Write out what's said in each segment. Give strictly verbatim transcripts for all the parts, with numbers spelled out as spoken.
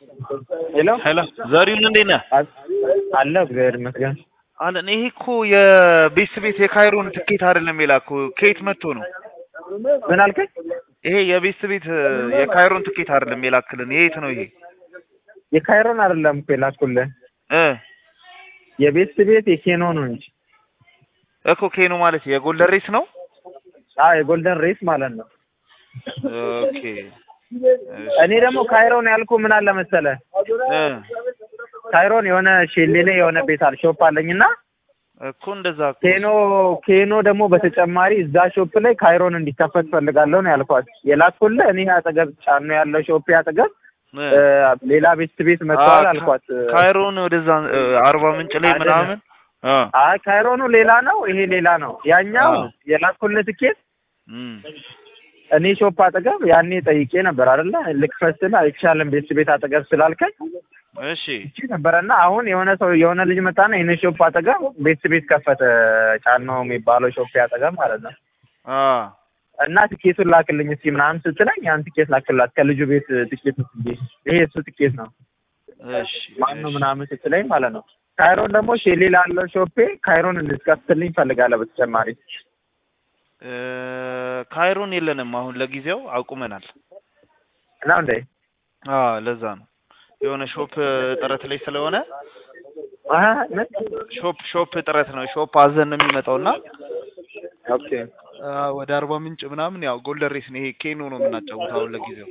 ሄሎ ሄሎ ዛሬውን እንዴት ነህ? አለ እግዚአብሔር ይመስገን። አለን ይሄ እኮ የቤት ቤት የካይሮን ትኬት አይደለም የላከው ከየት መጥቶ ነው? ምን አልከኝ? ይሄ የቤት ቤት የካይሮን ትኬት አይደለም የላክልን የት ነው ይሄ? የካይሮን አይደለም እኮ የላኩልህ እ የቤት ቤት የኬኖ ነው እንጂ እኮ ኬኖ ማለት የጎልደን ሬስ ነው? አዎ የጎልደን ሬስ ማለት ነው። ኦኬ እኔ ደግሞ ካይሮን ያልኩ ምን አለ መሰለህ እ ካይሮን የሆነ ሼሌ የሆነ ቤት አለ ሾፕ አለኝና እኮ እንደዛ እኮ ኬኖ ኬኖ ደግሞ በተጨማሪ እዛ ሾፕ ላይ ካይሮን እንዲከፈት ፈልጋለሁ ነው ያልኳት። የላኩልህ እኔ አጠገብ ጫኑ ያለው ሾፕ አጠገብ ሌላ ቤት ቤት መጥቷል አልኳት። ካይሮን ወደዛ አርባ ምንጭ ላይ ምናምን አይ ካይሮኑ ሌላ ነው ይሄ ሌላ ነው። ያኛው የላኩልህ ትኬት እኔ ሾፕ አጠገብ ያኔ ጠይቄ ነበር አይደለ ልክፈስል አይቻልም ቤት ቤት አጠገብ ስላልከኝ እሺ እቺ ነበርና አሁን የሆነ ሰው የሆነ ልጅ መጣና የኔ ሾፕ አጠገብ ቤት ቤት ከፈተ ጫናው የሚባለው ሾፕ አጠገብ ማለት ነው። አ እና ትኬቱን ላክልኝ እስኪ ምናምን ስትለኝ ያን ትኬት ላክላት ከልጁ ቤት ትኬት ይሄ እሱ ትኬት ነው እሺ ማነው ምናምን ስትለኝ ማለት ነው። ካይሮን ደግሞ ሼሌ ላለው ሾፔ ካይሮን እንድትከፍትልኝ ፈልጋለሁ በተጨማሪ እ ካይሮን የለንም አሁን ለጊዜው አቁመናል። እና እንዴ አዎ ለዛ ነው የሆነ ሾፕ ጥረት ላይ ስለሆነ አሃ ሾፕ ሾፕ ጥረት ነው ሾፕ አዘን ነው የሚመጣውና ኦኬ ወደ አርባ ምንጭ ምናምን ያው ጎልደን ሬስ ነው ይሄ ኬኖ ነው የምናጫውተው አሁን ለጊዜው።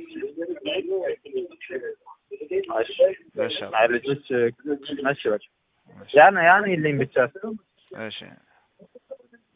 እሺ እሺ አይ ልጆች እሺ በቃ ያን ያን ይልኝ ብቻ እሺ